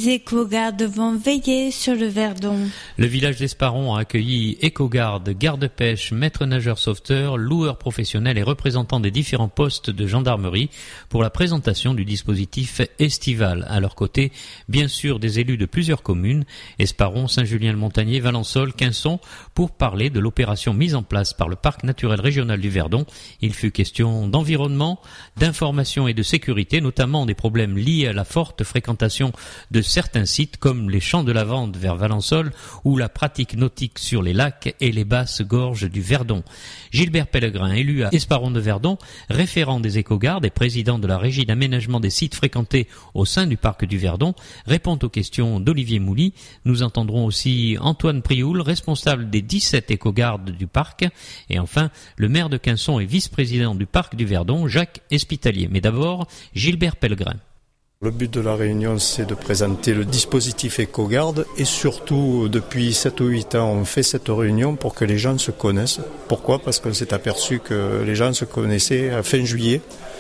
les éco-gardes vont veiller sur le Verdon. Le village d'Esparon a accueilli éco-gardes, gardes-pêche, maîtres nageurs sauveteurs, loueurs professionnels et représentants des différents postes de gendarmerie pour la présentation du dispositif estival. À leur côté, bien sûr, des élus de plusieurs communes, Esparon, Saint-Julien-le-Montagnier, Valençol, Quinçon, pour parler de l'opération mise en place par le Parc naturel régional du Verdon. Il fut question d'environnement, d'information et de sécurité, notamment des problèmes liés à la forte fréquentation de certains sites comme les champs de lavande vers Valençol ou la pratique nautique sur les lacs et les basses gorges du Verdon. Gilbert Pellegrin, élu à Esparon de Verdon, référent des éco-gardes et président de la régie d'aménagement des sites fréquentés au sein du parc du Verdon, répond aux questions d'Olivier Mouly. Nous entendrons aussi Antoine Prioul, responsable des 17 éco-gardes du parc, et enfin le maire de Quinçon et vice-président du parc du Verdon, Jacques Espitalier. Mais d'abord, Gilbert Pellegrin. Le but de la réunion, c'est de présenter le dispositif éco-garde et surtout, depuis 7 ou 8 ans, on fait cette réunion pour que les gens se connaissent. Pourquoi ? Parce qu'on s'est aperçu que les gens se connaissaient à fin juillet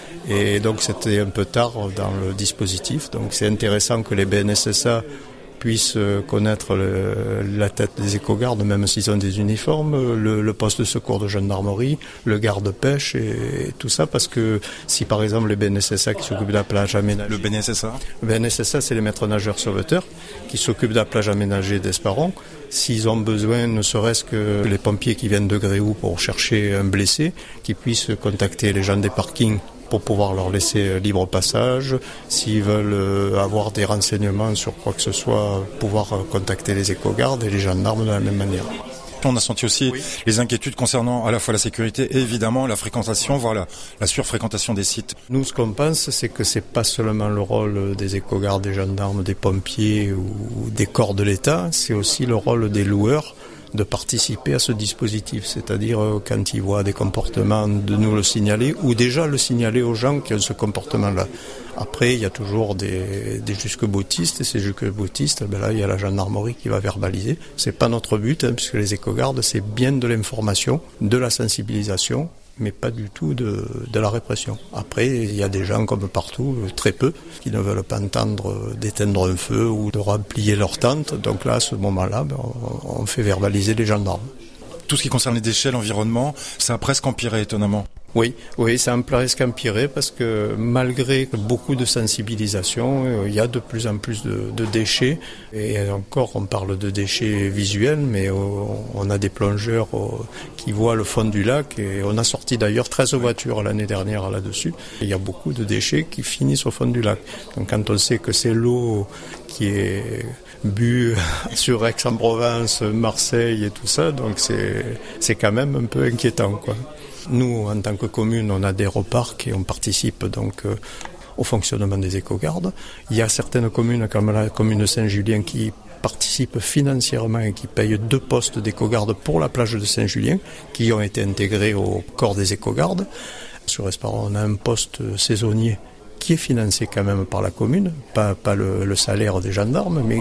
et donc c'était un peu tard dans le dispositif. Donc c'est intéressant que les BNSSA puissent connaître la tête des éco-gardes, même s'ils ont des uniformes, le poste de secours de gendarmerie, le garde-pêche et tout ça, parce que si par exemple les BNSSA qui s'occupent de la plage aménagée... Le BNSSA ? Le BNSSA, c'est les maîtres nageurs sauveteurs qui s'occupent de la plage aménagée d'Esparon. S'ils ont besoin, ne serait-ce que les pompiers qui viennent de Gréoux pour chercher un blessé, qui puissent contacter les gens des parkings pour pouvoir leur laisser libre passage. S'ils veulent avoir des renseignements sur quoi que ce soit, pouvoir contacter les éco-gardes et les gendarmes de la même manière. On a senti aussi les inquiétudes concernant à la fois la sécurité et évidemment la fréquentation, voire la surfréquentation des sites. Nous, ce qu'on pense, c'est que c'est pas seulement le rôle des éco-gardes, des gendarmes, des pompiers ou des corps de l'État, c'est aussi le rôle des loueurs de participer à ce dispositif, c'est-à-dire quand ils voient des comportements, de nous le signaler ou déjà le signaler aux gens qui ont ce comportement-là. Après, il y a toujours des jusque-boutistes, et ces jusque-boutistes, là, il y a la gendarmerie qui va verbaliser. C'est pas notre but, puisque les éco-gardes, c'est bien de l'information, de la sensibilisation, mais pas du tout de la répression. Après, il y a des gens comme partout, très peu, qui ne veulent pas entendre d'éteindre un feu ou de replier leur tente. Donc là, à ce moment-là, on fait verbaliser les gendarmes. Tout ce qui concerne les déchets, l'environnement, ça a presque empiré étonnamment. Oui, ça a presque empiré parce que malgré beaucoup de sensibilisation, il y a de plus en plus de déchets. Et encore, on parle de déchets visuels, mais on a des plongeurs qui voient le fond du lac. Et on a sorti d'ailleurs 13 voitures l'année dernière là-dessus. Il y a beaucoup de déchets qui finissent au fond du lac. Donc quand on sait que c'est l'eau qui est bu sur Aix-en-Provence, Marseille et tout ça, donc c'est quand même un peu inquiétant, quoi. Nous, en tant que commune, on adhère au parc et on participe donc au fonctionnement des éco-gardes. Il y a certaines communes, comme la commune de Saint-Julien, qui participent financièrement et qui payent 2 postes d'éco-gardes pour la plage de Saint-Julien, qui ont été intégrés au corps des éco-gardes. Sur Esparon, on a un poste saisonnier qui est financé quand même par la commune, pas le salaire des gendarmes, mais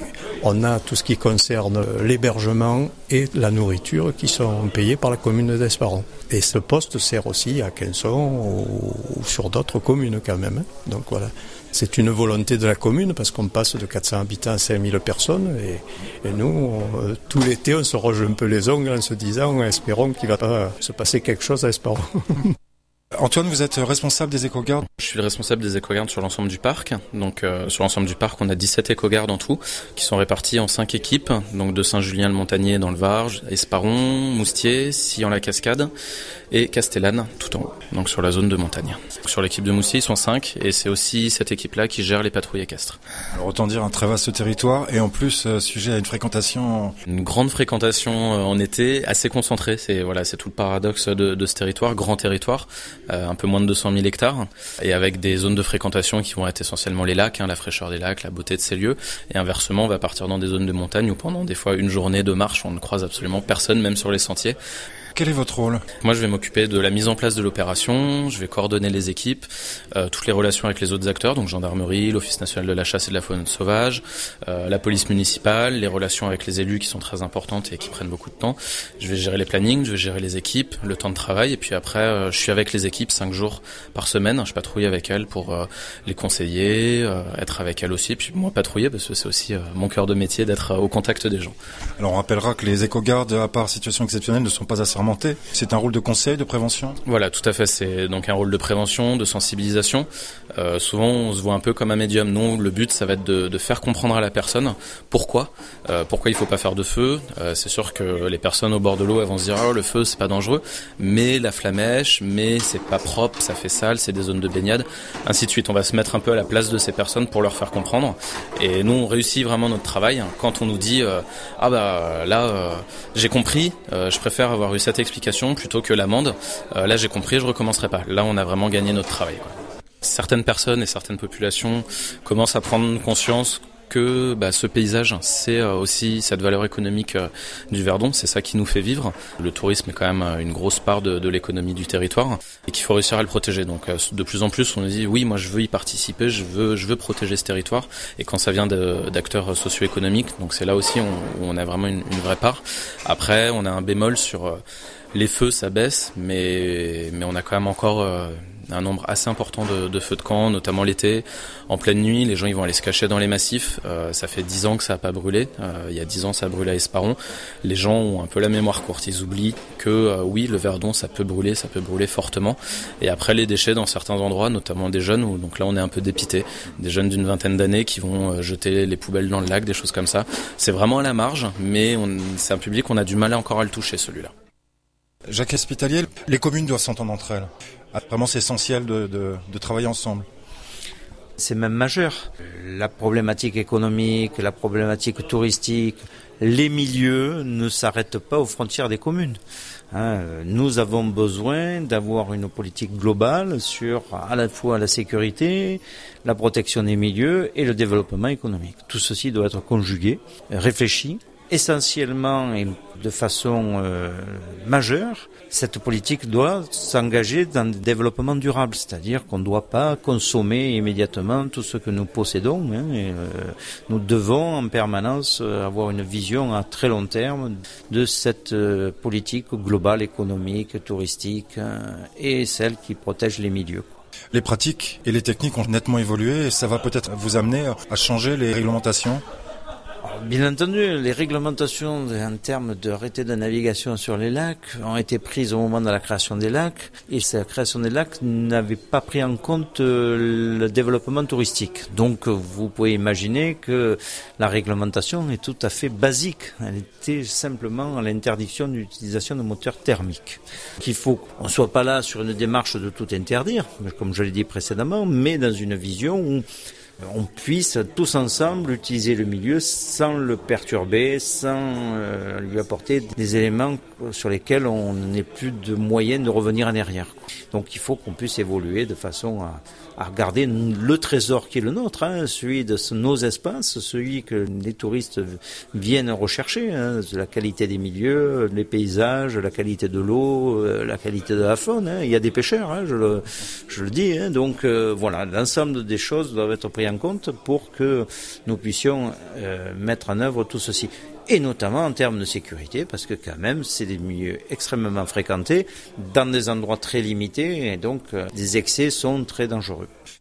on a tout ce qui concerne l'hébergement et la nourriture qui sont payés par la commune d'Esparon. Et ce poste sert aussi à Quinçon ou sur d'autres communes quand même. Donc voilà, c'est une volonté de la commune parce qu'on passe de 400 habitants à 5000 personnes et nous, tout l'été, on se roge un peu les ongles en se disant, espérons qu'il va pas se passer quelque chose à Esparon. Antoine, vous êtes responsable des éco-gardes ? Je suis le responsable des éco-gardes sur l'ensemble du parc. Donc sur l'ensemble du parc, on a 17 éco-gardes en tout, qui sont répartis en 5 équipes, donc de Saint-Julien-le-Montagnier dans le Varge, Esparon, Moustier, Sillon-la-Cascade et Castellane tout en haut, donc sur la zone de montagne. Sur l'équipe de Moustier, ils sont 5 et c'est aussi cette équipe-là qui gère les patrouilles équestres. Alors autant dire un très vaste territoire et en plus sujet à une fréquentation... Une grande fréquentation en été, assez concentrée, c'est tout le paradoxe de ce territoire, grand territoire. Un peu moins de 200 000 hectares, et avec des zones de fréquentation qui vont être essentiellement les lacs, la fraîcheur des lacs, la beauté de ces lieux, et inversement, on va partir dans des zones de montagne où pendant des fois une journée de marche, on ne croise absolument personne, même sur les sentiers. Quel est votre rôle ? Moi, je vais m'occuper de la mise en place de l'opération, je vais coordonner les équipes, toutes les relations avec les autres acteurs, donc gendarmerie, l'Office national de la chasse et de la faune sauvage, la police municipale, les relations avec les élus qui sont très importantes et qui prennent beaucoup de temps. Je vais gérer les plannings, je vais gérer les équipes, le temps de travail, et puis après, je suis avec les équipes équipe 5 jours par semaine. Je patrouille avec elles pour les conseiller, être avec elles aussi, puis moi patrouiller parce que c'est aussi mon cœur de métier d'être au contact des gens. Alors on rappellera que les éco-gardes, à part situation exceptionnelle, ne sont pas assermentés. C'est un rôle de conseil, de prévention ? Voilà, tout à fait. C'est donc un rôle de prévention, de sensibilisation. Souvent, on se voit un peu comme un médium. Nous, le but, ça va être de faire comprendre à la personne pourquoi il faut pas faire de feu. C'est sûr que les personnes au bord de l'eau, elles vont se dire « Oh, le feu, c'est pas dangereux », mais la flamèche, mais c'est pas propre, ça fait sale, c'est des zones de baignade, ainsi de suite. On va se mettre un peu à la place de ces personnes pour leur faire comprendre. Et nous, on réussit vraiment notre travail quand on nous dit j'ai compris, je préfère avoir eu cette explication plutôt que l'amende. Là, j'ai compris, je recommencerai pas. Là, on a vraiment gagné notre travail, quoi. Certaines personnes et certaines populations commencent à prendre conscience que ce paysage, c'est aussi cette valeur économique du Verdon, c'est ça qui nous fait vivre. Le tourisme est quand même une grosse part de l'économie du territoire et qu'il faut réussir à le protéger. Donc de plus en plus, on nous dit oui, moi je veux y participer, je veux protéger ce territoire. Et quand ça vient d'acteurs socio-économiques, donc c'est là aussi où on a vraiment une vraie part. Après, on a un bémol sur les feux, ça baisse, mais on a quand même encore un nombre assez important de feux de camp, notamment l'été. En pleine nuit, les gens ils vont aller se cacher dans les massifs. Ça fait 10 ans que ça n'a pas brûlé. Il y a 10 ans, ça a brûlé à Esparon. Les gens ont un peu la mémoire courte. Ils oublient que oui, le Verdon, ça peut brûler fortement. Et après, les déchets dans certains endroits, notamment des jeunes, où donc là on est un peu dépité. Des jeunes d'une vingtaine d'années qui vont jeter les poubelles dans le lac, des choses comme ça. C'est vraiment à la marge, mais c'est un public qu'on a du mal encore à le toucher, celui-là. Jacques Espitalier, les communes doivent s'entendre entre elles. Vraiment, c'est essentiel de travailler ensemble. C'est même majeur. La problématique économique, la problématique touristique, les milieux ne s'arrêtent pas aux frontières des communes. Nous avons besoin d'avoir une politique globale sur à la fois la sécurité, la protection des milieux et le développement économique. Tout ceci doit être conjugué, réfléchi. Essentiellement et de façon majeure, cette politique doit s'engager dans le développement durable, c'est-à-dire qu'on ne doit pas consommer immédiatement tout ce que nous possédons. Nous devons en permanence avoir une vision à très long terme de cette politique globale, économique, touristique et celle qui protège les milieux. Les pratiques et les techniques ont nettement évolué et ça va peut-être vous amener à changer les réglementations. Bien entendu, les réglementations en termes d'arrêté de navigation sur les lacs ont été prises au moment de la création des lacs et cette création des lacs n'avait pas pris en compte le développement touristique. Donc vous pouvez imaginer que la réglementation est tout à fait basique. Elle était simplement l'interdiction d'utilisation de moteurs thermiques. Qu'il faut qu'on ne soit pas là sur une démarche de tout interdire, comme je l'ai dit précédemment, mais dans une vision où on puisse tous ensemble utiliser le milieu sans le perturber, sans lui apporter des éléments sur lesquels on n'ait plus de moyens de revenir en arrière. Donc il faut qu'on puisse évoluer de façon à regarder le trésor qui est le nôtre, celui de nos espaces, celui que les touristes viennent rechercher, la qualité des milieux, les paysages, la qualité de l'eau, la qualité de la faune. Il y a des pêcheurs, je le dis. Donc voilà, l'ensemble des choses doivent être prises en compte pour que nous puissions mettre en œuvre tout ceci. Et notamment en termes de sécurité, parce que quand même, c'est des milieux extrêmement fréquentés, dans des endroits très limités, et donc des excès sont très dangereux.